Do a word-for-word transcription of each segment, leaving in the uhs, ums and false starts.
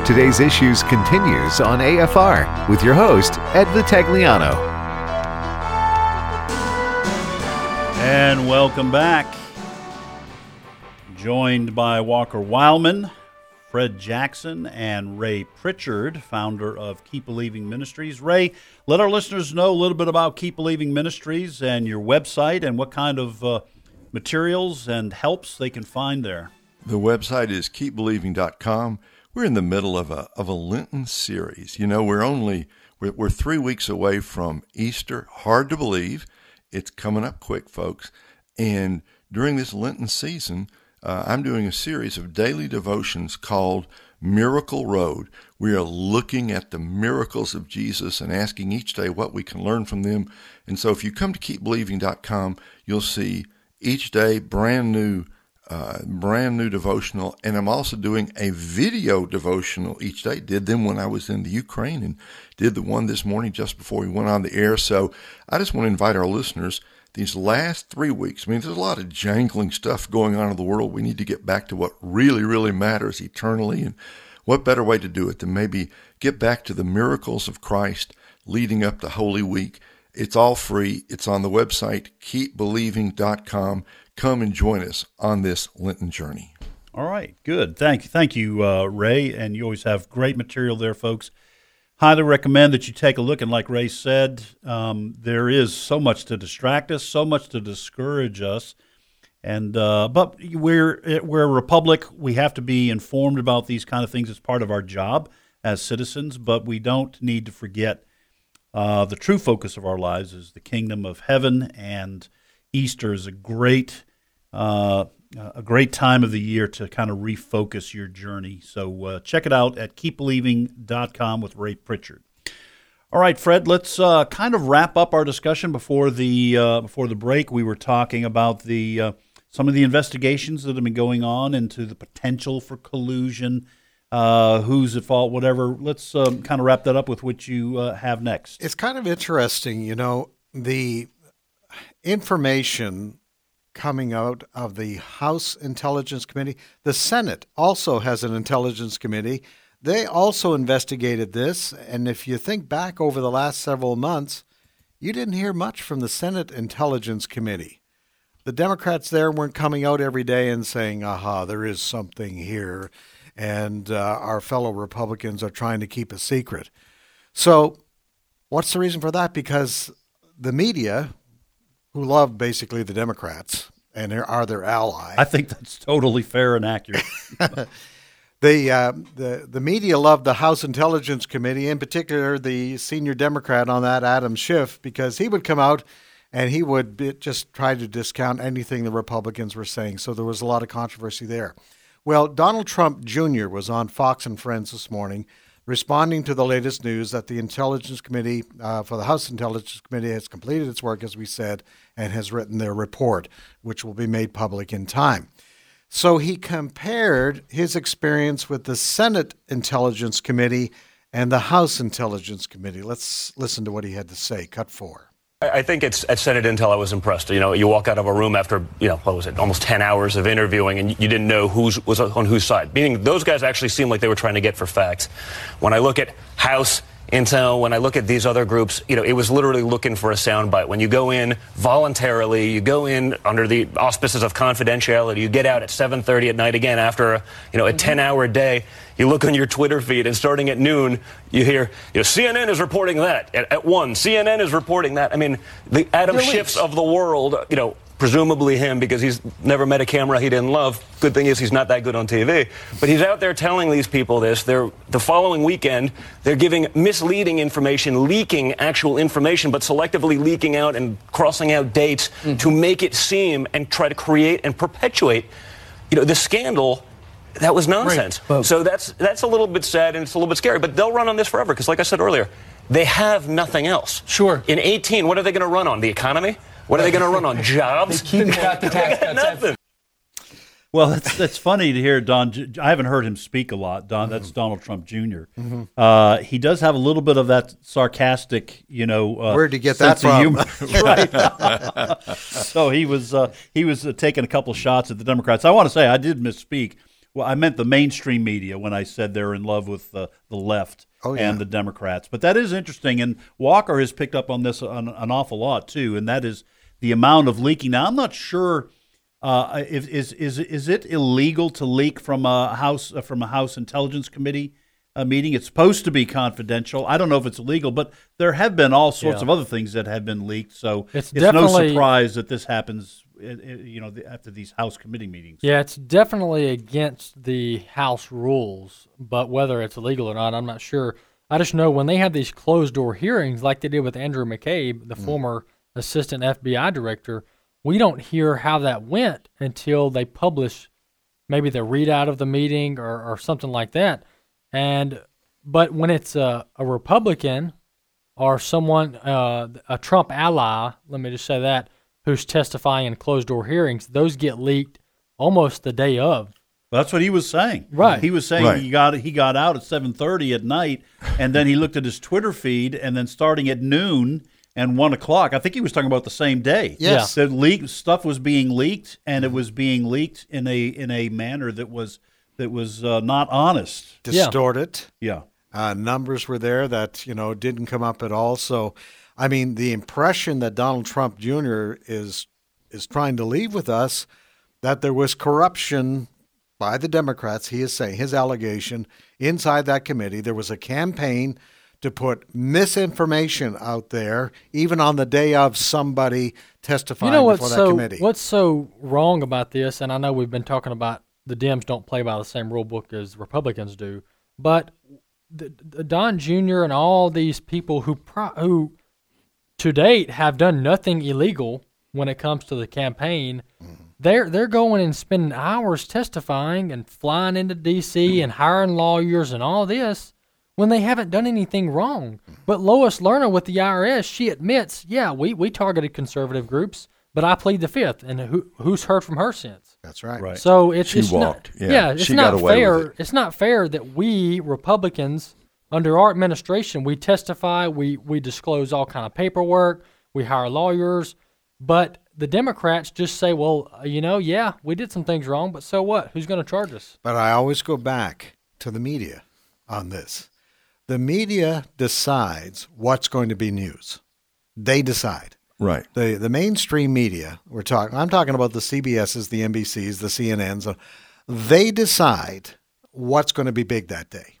Today's Issues continues on A F R with your host, Ed Vitagliano. And welcome back. Joined by Walker Wildman, Fred Jackson, and Ray Pritchard, founder of Keep Believing Ministries. Ray, let our listeners know a little bit about Keep Believing Ministries and your website and what kind of uh, materials and helps they can find there. The website is keep believing dot com. We're in the middle of a of a Lenten series. You know, we're only we're, we're three weeks away from Easter. Hard to believe. It's coming up quick, folks. And during this Lenten season, uh, I'm doing a series of daily devotions called Miracle Road. We are looking at the miracles of Jesus and asking each day what we can learn from them. And so if you come to keep believing dot com, you'll see each day brand new Uh, brand new devotional, and I'm also doing a video devotional each day. Did them when I was in the Ukraine and did the one this morning just before we went on the air. So I just want to invite our listeners, these last three weeks, I mean, there's a lot of jangling stuff going on in the world. We need to get back to what really, really matters eternally, and what better way to do it than maybe get back to the miracles of Christ leading up to Holy Week. It's all free. It's on the website, keep believing dot com. Come and join us on this Lenten journey. All right, good. Thank you, thank you, uh, Ray. And you always have great material there, folks. Highly recommend that you take a look. And like Ray said, um, there is so much to distract us, so much to discourage us. And uh, but we're we're a republic. We have to be informed about these kind of things as part of our job as citizens. But we don't need to forget uh, the true focus of our lives is the kingdom of heaven. And Easter is a great Uh, a great time of the year to kind of refocus your journey. So uh, check it out at keep believing dot com with Ray Pritchard. All right, Fred, let's uh, kind of wrap up our discussion before the uh, before the break. We were talking about the uh, some of the investigations that have been going on into the potential for collusion, uh, who's at fault, whatever. Let's um, kind of wrap that up with what you uh, have next. It's kind of interesting, you know, the information coming out of the House Intelligence Committee. The Senate also has an Intelligence Committee. They also investigated this, and if you think back over the last several months, you didn't hear much from the Senate Intelligence Committee. The Democrats there weren't coming out every day and saying, aha, there is something here, and uh, our fellow Republicans are trying to keep a secret. So what's the reason for that? Because the media, who love basically the Democrats and are their ally. I think that's totally fair and accurate. the, uh, the the media loved the House Intelligence Committee, in particular the senior Democrat on that, Adam Schiff, because he would come out and he would be, just try to discount anything the Republicans were saying. So there was a lot of controversy there. Well, Donald Trump Junior was on Fox and Friends this morning, responding to the latest news that the Intelligence Committee, uh, for the House Intelligence Committee, has completed its work, as we said, and has written their report, which will be made public in time. So he compared his experience with the Senate Intelligence Committee and the House Intelligence Committee. Let's listen to what he had to say. Cut four. I think it's at Senate Intel I was impressed. You know, you walk out of a room after, you know, what was it, almost ten hours of interviewing, and you didn't know who was on whose side. Meaning those guys actually seemed like they were trying to get for facts. When I look at House Intel, when I look at these other groups, you know, it was literally looking for a soundbite. When you go in voluntarily, you go in under the auspices of confidentiality, you get out at seven thirty at night again after a, you know, a ten-hour day. You look on your Twitter feed, and starting at noon, you hear, you know, C N N is reporting that. At, at one, C N N is reporting that. I mean, the Adam Schiffs of the world, you know, presumably him, because he's never met a camera he didn't love. Good thing is he's not that good on T V. But he's out there telling these people this. They're, the following weekend, they're giving misleading information, leaking actual information, but selectively leaking out and crossing out dates mm-hmm. to make it seem and try to create and perpetuate, you know, the scandal. That was nonsense. Right. So that's that's a little bit sad and it's a little bit scary. But they'll run on this forever because, like I said earlier, they have nothing else. Sure. In eighteen, what are they going to run on? The economy? What are they going to run on? Jobs? They keep got the tax cuts. Nothing. Well, that's that's funny to hear Don. I haven't heard him speak a lot. Don, that's Donald Trump Junior Mm-hmm. Uh, he does have a little bit of that sarcastic, you know. Uh, Where'd you get that from? Right. So he was uh, he was uh, taking a couple shots at the Democrats. I want to say I did misspeak. well, I meant the mainstream media when I said they're in love with the, the left Oh, yeah. and the Democrats. But that is interesting, and Walker has picked up on this an, an awful lot too, and that is the amount of leaking. Now, I'm not sure uh, if is is is it illegal to leak from a house uh, from a House Intelligence Committee uh, meeting? It's supposed to be confidential. I don't know if it's illegal, but there have been all sorts Yeah. of other things that have been leaked. So It's it's, no definitely- surprise that this happens. uh, uh, You know, after these House committee meetings. Yeah, it's definitely against the House rules, but whether it's illegal or not, I'm not sure. I just know when they have these closed door hearings, like they did with Andrew McCabe, the mm. former assistant F B I director, we don't hear how that went until they publish maybe the readout of the meeting or, or something like that. And but when it's a, a Republican or someone, uh, a Trump ally, let me just say that, who's testifying in closed-door hearings, those get leaked almost the day of. That's what he was saying. Right. He was saying Right. he got he got out at seven thirty at night, and then he looked at his Twitter feed, and then starting at noon and one o'clock, I think he was talking about the same day. Yes. The leak stuff was being leaked, and it was being leaked in a in a manner that was that was uh, not honest. Distorted. Yeah. Uh, numbers were there that, you know, didn't come up at all. So, I mean, the impression that Donald Trump Junior is is trying to leave with us, that there was corruption by the Democrats, he is saying, his allegation, inside that committee. There was a campaign to put misinformation out there, even on the day of somebody testifying You know what's before that so committee. what's so wrong about this? And I know we've been talking about the Dems don't play by the same rule book as Republicans do, but the, the Don Junior and all these people who pro, who to date have done nothing illegal when it comes to the campaign, mm-hmm. they're they're going and spending hours testifying and flying into D C mm-hmm. and hiring lawyers and all this when they haven't done anything wrong. But Lois Lerner with the I R S, she admits, yeah, we, we targeted conservative groups, but I plead the fifth, and who who's heard from her since? That's right. Right. So it's, She it's walked. not, Yeah, it's she not got away fair. with it. It's not fair that we Republicans, under our administration, we testify, we we disclose all kind of paperwork, we hire lawyers, but the Democrats just say, well, you know, yeah, we did some things wrong, but so what? Who's going to charge us? But I always go back to the media on this. The media decides what's going to be news. They decide. Right. The the mainstream media, we're talking I'm talking about the C B S's, the N B C's, the C N N's, they decide what's going to be big that day.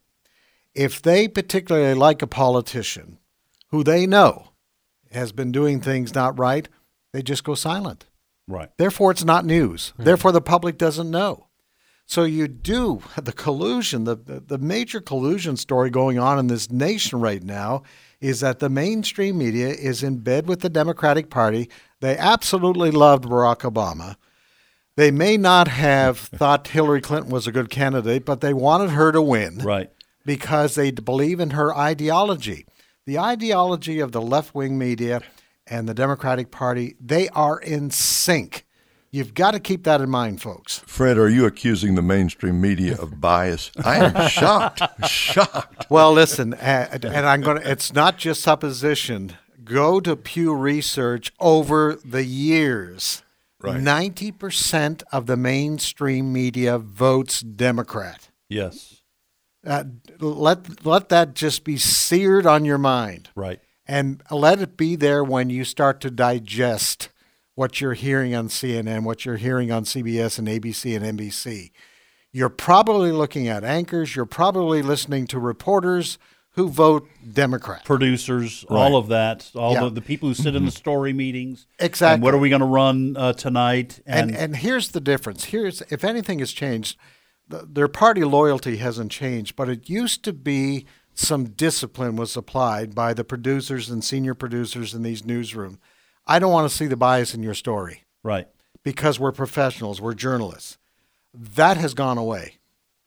If they particularly like a politician who they know has been doing things not right, they just go silent. Right. Therefore, it's not news. Mm-hmm. Therefore, the public doesn't know. So you do, the collusion, the, the, the major collusion story going on in this nation right now is that the mainstream media is in bed with the Democratic Party. They absolutely loved Barack Obama. They may not have thought Hillary Clinton was a good candidate, but they wanted her to win. Right. Because they believe in her ideology. The ideology of the left-wing media and the Democratic Party, they are in sync. You've got to keep that in mind, folks. Fred, are you accusing the mainstream media of bias? I am shocked, shocked. Well, listen, and I'm going to, it's not just supposition. Go to Pew Research over the years. Right. ninety percent of the mainstream media votes Democrat. Yes. Uh, let let that just be seared on your mind. Right. And let it be there when you start to digest what you're hearing on C N N, what you're hearing on C B S and A B C and N B C. You're probably looking at anchors. You're probably listening to reporters who vote Democrat. Producers, Right. all of that, all Yeah. the, the people who sit in the story meetings. Exactly. And what are we going to run uh, tonight? And and here's the difference. Here's if anything has changed, the, their party loyalty hasn't changed, but it used to be some discipline was applied by the producers and senior producers in these newsrooms. I don't want to see the bias in your story right. because we're professionals, we're journalists. That has gone away.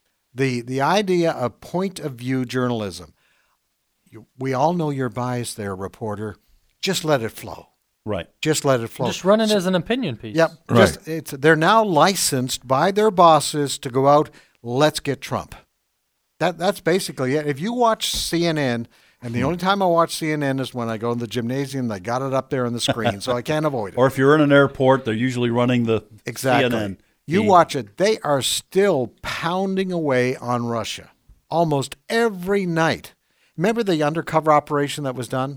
The the idea of point of view journalism. You, we all know you're biased there, reporter. Just let it flow. Right. Just let it flow. Just run it as an opinion piece. Yep. Right. Just it's they're now licensed by their bosses to go out, let's get Trump. That that's basically it. If you watch C N N, and the only time I watch C N N is when I go in the gymnasium, they got it up there on the screen, so I can't avoid it. Or if you're in an airport, they're usually running the Exactly. C N N. You He- watch it. They are still pounding away on Russia almost every night. Remember the undercover operation that was done?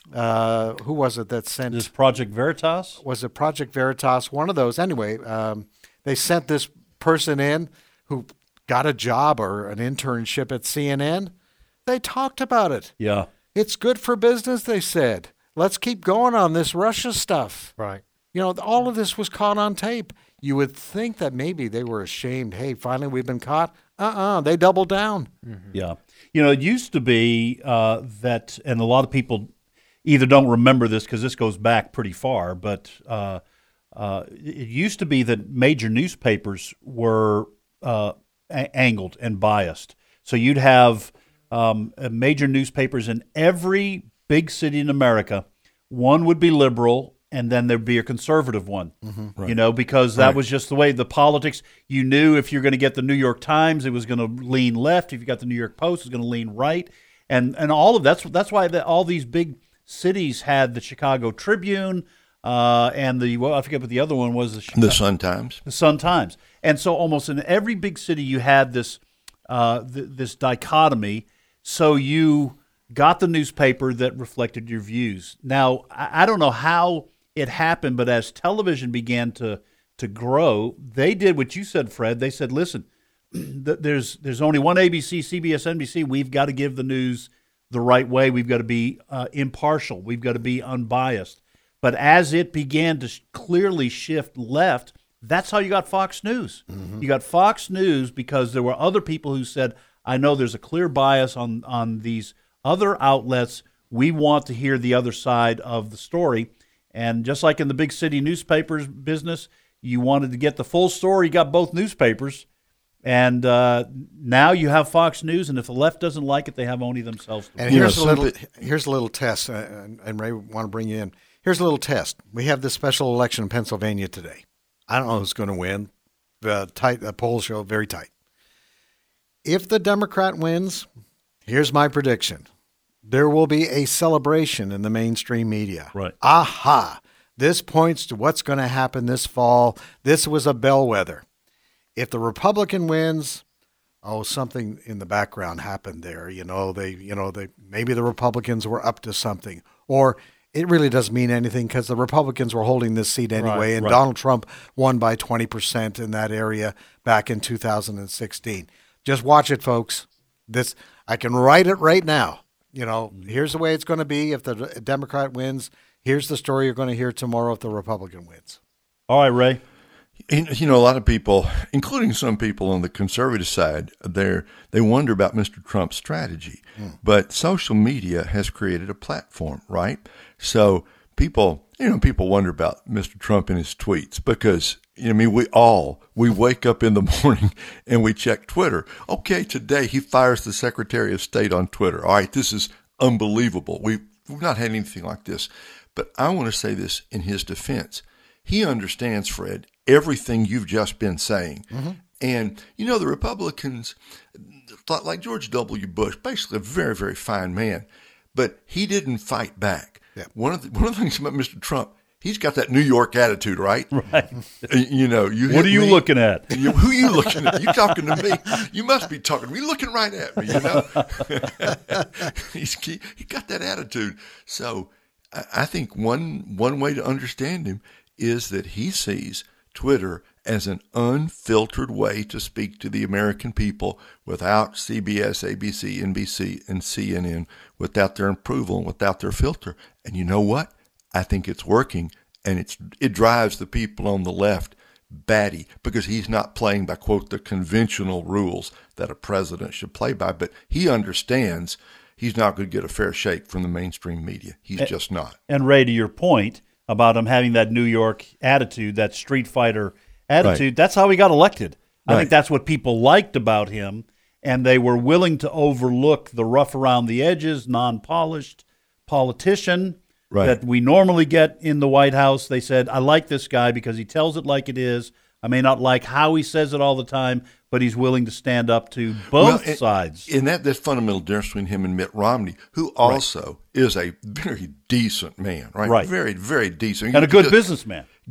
Uh, who was it that sent? This Project Veritas? Was it Project Veritas? One of those. Anyway, um, they sent this person in who got a job or an internship at C N N. They talked about it. Yeah. It's good for business, they said. Let's keep going on this Russia stuff. Right. You know, all of this was caught on tape. You would think that maybe they were ashamed. Hey, finally we've been caught. Uh-uh. They doubled down. Yeah. You know, it used to be uh, that, and a lot of people either don't remember this because this goes back pretty far, but uh, uh, it used to be that major newspapers were uh, a- angled and biased. So you'd have um, uh, major newspapers in every big city in America. One would be liberal, and then there'd be a conservative one, Mm-hmm. you know, because that Right. was just the way the politics. You knew if you're going to get the New York Times, it was going to lean left. If you got the New York Post, it was going to lean right, and and all of that's that's why the, all these big cities had the Chicago Tribune uh, and the well, I forget what the other one was. The, Chicago, The Sun Times. the Sun Times, and so almost in every big city you had this uh, th- this dichotomy. So you got the newspaper that reflected your views. Now I, I don't know how it happened, but as television began to to grow, they did what you said, Fred. They said, "Listen, th- there's there's only one A B C, C B S, N B C. We've got to give the news the right way. We've got to be uh, impartial. We've got to be unbiased." But as it began to sh- clearly shift left, that's how you got Fox News. You got Fox News because there were other people who said, "I know there's a clear bias on on these other outlets. We want to hear the other side of the story." And just like in the big city newspapers business, you wanted to get the full story. You got both newspapers. And uh, now you have Fox News, and if the left doesn't like it, they have only themselves to blame. And You know, here's a some little pe- here's a little test, uh, and, and Ray want to bring you in. Here's a little test. We have this special election in Pennsylvania today. I don't know who's going to win. The tight the polls show very tight. If the Democrat wins, here's my prediction: there will be a celebration in the mainstream media. Right. Aha! This points to what's going to happen this fall. This was a bellwether. If the Republican wins, oh, something in the background happened there. You know, they, you know, they maybe the Republicans were up to something, or it really doesn't mean anything because the Republicans were holding this seat anyway, Right, and right. Donald Trump won by twenty percent in that area back in two thousand sixteen. Just watch it, folks. This I can write it right now. You know, here's the way it's going to be if the Democrat wins. Here's the story you're going to hear tomorrow if the Republican wins. All right, Ray. You you know, a lot of people, including some people on the conservative side, they they wonder about Mister Trump's strategy. But social media has created a platform, right? So people, you know, people wonder about Mister Trump and his tweets because, you know, I mean, we all, we wake up in the morning and we check Twitter. Okay, today he fires the Secretary of State on Twitter. All right, this is unbelievable. We've, we've not had anything like this. But I want to say this in his defense. He understands, Fred, everything you've just been saying. And, you know, the Republicans, like George W. Bush, basically a very, very fine man, but he didn't fight back. Yeah. One of the, one of the things about Mister Trump, he's got that New York attitude, right? Right. Uh, You know, you What hit are you me, looking at? you, who are you looking at? You talking to me? You must be talking to me. You're looking right at me, you know? He's, he, he got that attitude. So I, I think one one way to understand him is that he sees Twitter as an unfiltered way to speak to the American people without C B S, A B C, N B C, and C N N, without their approval and without their filter. And you know what? I think it's working, and it's it drives the people on the left batty because he's not playing by, quote, the conventional rules that a president should play by, but he understands he's not going to get a fair shake from the mainstream media. He's just not. And Ray, to your point about him having that New York attitude, that street fighter attitude, Right. that's how he got elected. I Right. think that's what people liked about him, and they were willing to overlook the rough around the edges, non-polished politician Right. that we normally get in the White House. They said, I like this guy because he tells it like it is. I may not like how he says it all the time, but he's willing to stand up to both and, sides. And that that fundamental difference between him and Mitt Romney, who also is a very decent man, right? Right. Very, very decent. And a good Just businessman.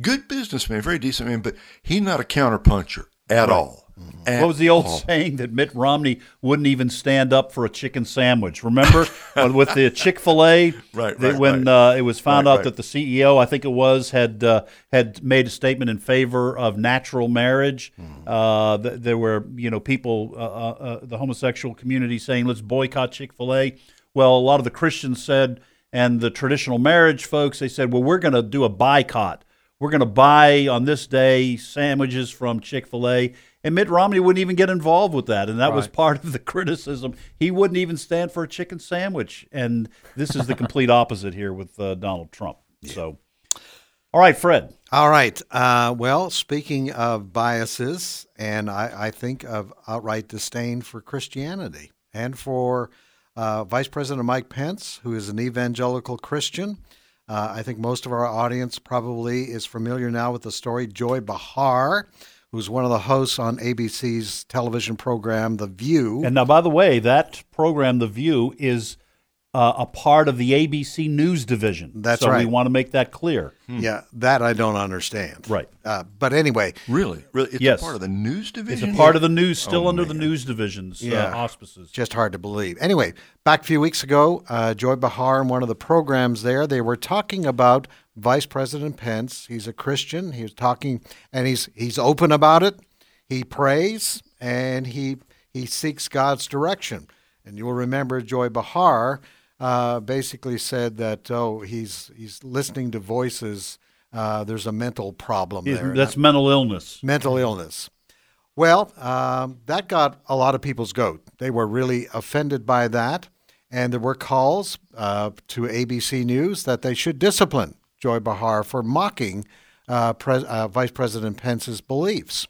good businessman, very decent man, but he's not a counterpuncher at all. At what was the old all. saying that Mitt Romney wouldn't even stand up for a chicken sandwich? Remember with the Chick-fil-A, right, the, right, when right. Uh, it was found right, out right. that the C E O, I think it was, had uh, had made a statement in favor of natural marriage. Mm. Uh, th- there were, you know, people, uh, uh, the homosexual community saying, let's boycott Chick-fil-A. Well, a lot of the Christians said, and the traditional marriage folks, they said, well, we're going to do a boycott. We're going to buy on this day sandwiches from Chick-fil-A. And Mitt Romney wouldn't even get involved with that, and that right. was part of the criticism. He wouldn't even stand for a chicken sandwich, and this is the complete opposite here with uh, Donald Trump. Yeah. So, all right, Fred. All right. Uh, well, speaking of biases, and I, I think of outright disdain for Christianity, and for uh, Vice President Mike Pence, who is an evangelical Christian. Uh, I think most of our audience probably is familiar now with the story Joy Behar, who's one of the hosts on A B C's television program, The View. And now, by the way, that program, The View, is uh, a part of the A B C News division. That's so right. So we want to make that clear. Hmm. Yeah, that I don't understand. Right. Uh, but anyway. Really? Really? It's yes. a part of the news division? It's a part yeah. of the news, still oh, under man. the news division's yeah. uh, auspices. Just hard to believe. Anyway, back a few weeks ago, uh, Joy Behar in one of the programs there, they were talking about Vice President Pence. He's a Christian. He was talking, and he's he's open about it. He prays, and he he seeks God's direction. And you'll remember Joy Behar uh, basically said that, oh, he's he's listening to voices. Uh, there's a mental problem He's, there. That's mental illness. Mental illness. Well, um, that got a lot of people's goat. They were really offended by that. And there were calls uh, to A B C News that they should discipline Joy Behar for mocking uh, Pres- uh, Vice President Pence's beliefs.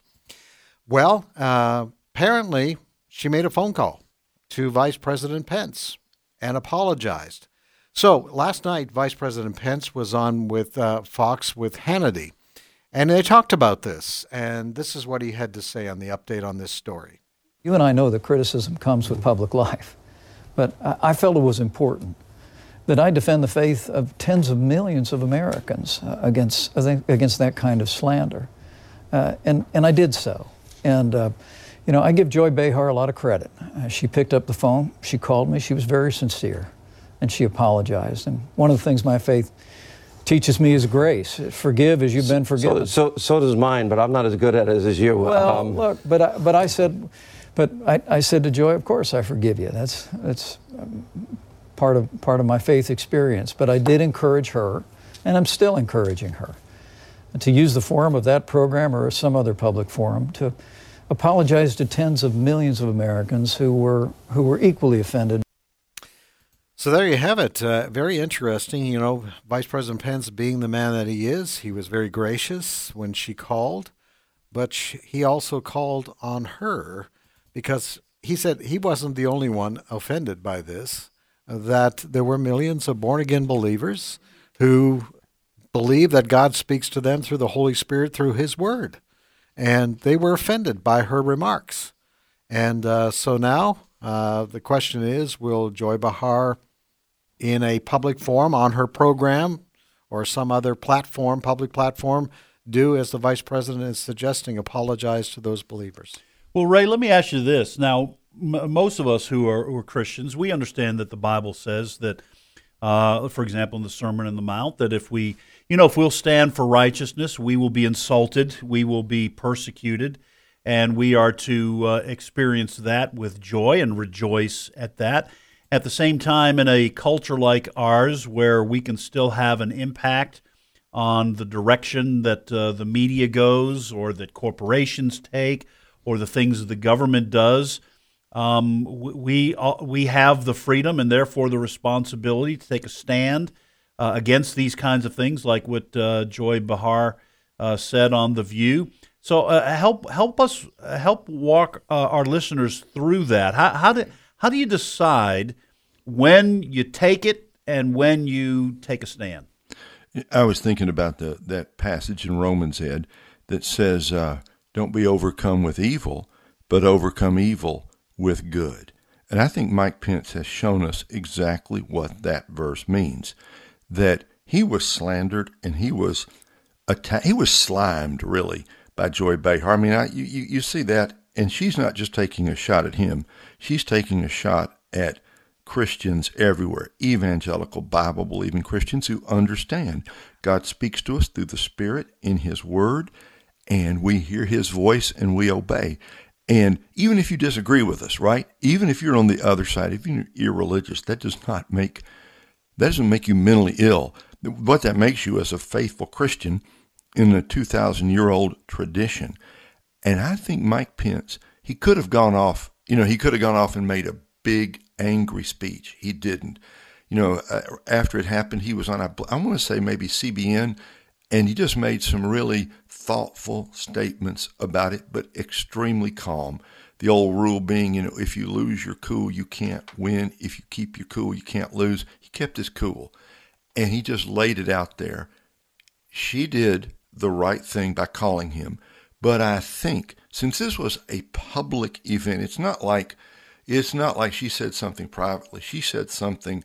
Well, uh, apparently she made a phone call to Vice President Pence and apologized. So last night, Vice President Pence was on with uh, Fox with Hannity, and they talked about this, and this is what he had to say on the update on this story. You and I know that criticism comes with public life, but I felt it was important that I defend the faith of tens of millions of Americans uh, against against that kind of slander, uh, and and I did so. And uh, you know, I give Joy Behar a lot of credit. Uh, she picked up the phone, she called me, she was very sincere, and she apologized. And one of the things my faith teaches me is grace. Forgive as you've been forgiven. So, so, so does mine, but I'm not as good at it as you. Well, um, look, but I, but I said, but I, I said to Joy, of course I forgive you. That's that's um, part of part of my faith experience. But I did encourage her, and I'm still encouraging her, to use the forum of that program or some other public forum to apologize to tens of millions of Americans who were who were equally offended. So there you have it. Uh, very interesting. You know, Vice President Pence, being the man that he is, he was very gracious when she called, but she, he also called on her because he said he wasn't the only one offended by this, that there were millions of born-again believers who believe that God speaks to them through the Holy Spirit through his word. And they were offended by her remarks. And uh, so now uh, the question is, will Joy Behar, in a public forum on her program or some other platform, public platform, do as the vice president is suggesting, apologize to those believers? Well, Ray, let me ask you this. Now, m- most of us who are, who are Christians, we understand that the Bible says that, uh, for example, in the Sermon on the Mount, that if we You know, if we'll stand for righteousness, we will be insulted, we will be persecuted, and we are to uh, experience that with joy and rejoice at that. At the same time, in a culture like ours, where we can still have an impact on the direction that uh, the media goes or that corporations take or the things that the government does, um, we, we have the freedom and therefore the responsibility to take a stand Uh, against these kinds of things, like what uh, Joy Behar uh, said on The View. So uh, help help us uh, help walk uh, our listeners through that. How how do how do you decide when you take it and when you take a stand? I was thinking about the that passage in Romans, Ed, that says, uh, "Don't be overcome with evil, but overcome evil with good." And I think Mike Pence has shown us exactly what that verse means. That he was slandered and he was attacked. He was slimed, really, by Joy Behar. I mean, I, you, you, you see that, and she's not just taking a shot at him. She's taking a shot at Christians everywhere, evangelical, Bible-believing Christians who understand God speaks to us through the Spirit in His Word, and we hear His voice and we obey. And even if you disagree with us, right? Even if you're on the other side, if you're irreligious, that does not make that doesn't make you mentally ill. What that makes you is a faithful Christian in a two thousand year old tradition. And I think Mike Pence, he could have gone off. You know, he could have gone off and made a big angry speech. He didn't. You know, uh, after it happened, he was on, I, I want to say maybe C B N, and he just made some really thoughtful statements about it, but extremely calm. The old rule being, you know, if you lose your cool, you can't win. If you keep your cool, you can't lose. He kept his cool, and he just laid it out there. She did the right thing by calling him, but I think since this was a public event, it's not like it's not like she said something privately. She said something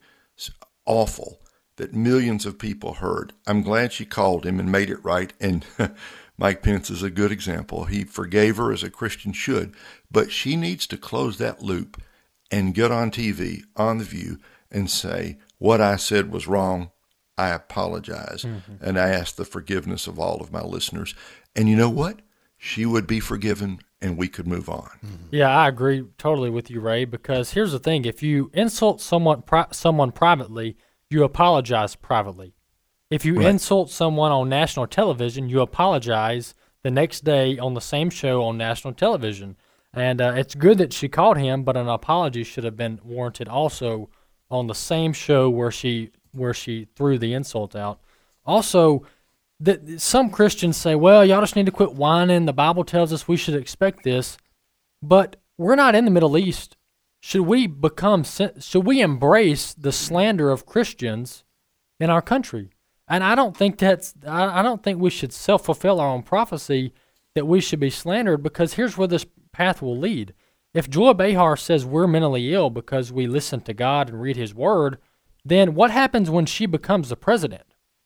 awful that millions of people heard. I'm glad she called him and made it right, and Mike Pence is a good example. He forgave her as a Christian should, but she needs to close that loop and get on T V, on The View, and say, what I said was wrong. I apologize, mm-hmm. and I ask the forgiveness of all of my listeners. And you know what? She would be forgiven, and we could move on. Mm-hmm. Yeah, I agree totally with you, Ray, because here's the thing. If you insult someone pri- someone privately, you apologize privately. If you right. insult someone on national television, you apologize the next day on the same show on national television. And uh, it's good that she called him, but an apology should have been warranted also on the same show where she where she threw the insult out. Also, the, some Christians say, well, y'all just need to quit whining. The Bible tells us we should expect this. But we're not in the Middle East. Should we become? Should we embrace the slander of Christians in our country? And I don't think that's. I don't think we should self-fulfill our own prophecy that we should be slandered, because here's where this path will lead. If Joy Behar says we're mentally ill because we listen to God and read His Word, then what happens when she becomes the president?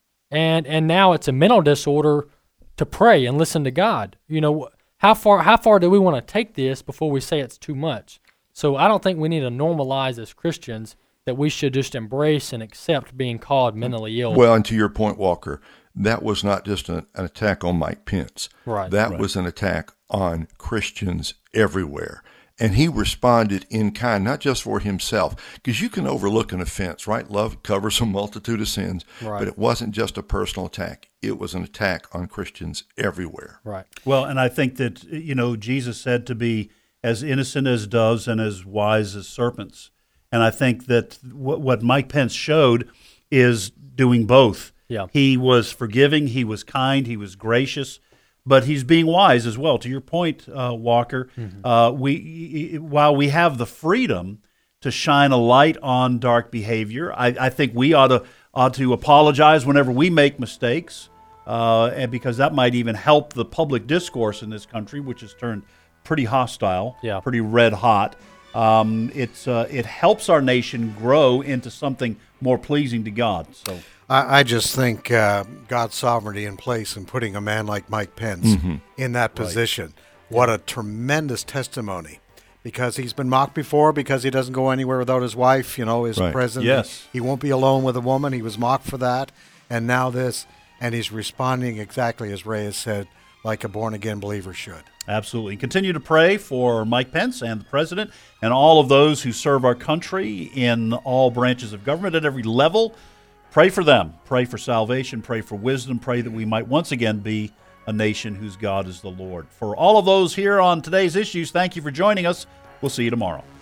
And and now it's a mental disorder to pray and listen to God. You know, how far how far do we want to take this before we say it's too much? So I don't think we need to normalize as Christians that we should just embrace and accept being called mentally ill. Well, and to your point, Walker, that was not just an, an attack on Mike Pence. Right. That right. was an attack on Christians everywhere. And he responded in kind, not just for himself, because you can overlook an offense, right? Love covers a multitude of sins, right. but it wasn't just a personal attack. It was an attack on Christians everywhere. Right. Well, and I think that, you know, Jesus said to be as innocent as doves and as wise as serpents. And I think that what, what Mike Pence showed is doing both. Yeah. He was forgiving, he was kind, he was gracious, but he's being wise as well. To your point, uh, Walker, mm-hmm. uh, we while we have the freedom to shine a light on dark behavior, I, I think we ought to ought to apologize whenever we make mistakes, uh, and because that might even help the public discourse in this country, which has turned pretty hostile, yeah. pretty red hot. Um, it's uh, it helps our nation grow into something more pleasing to God. So I, I just think uh, God's sovereignty in place and putting a man like Mike Pence mm-hmm. in that position. Right. What a tremendous testimony, because he's been mocked before because he doesn't go anywhere without his wife. You know, his right. president. Yes. He won't be alone with a woman. He was mocked for that, and now this, and he's responding exactly as Ray has said, like a born-again believer should. Absolutely. Continue to pray for Mike Pence and the president and all of those who serve our country in all branches of government at every level. Pray for them. Pray for salvation. Pray for wisdom. Pray that we might once again be a nation whose God is the Lord. For all of those here on today's issues, thank you for joining us. We'll see you tomorrow.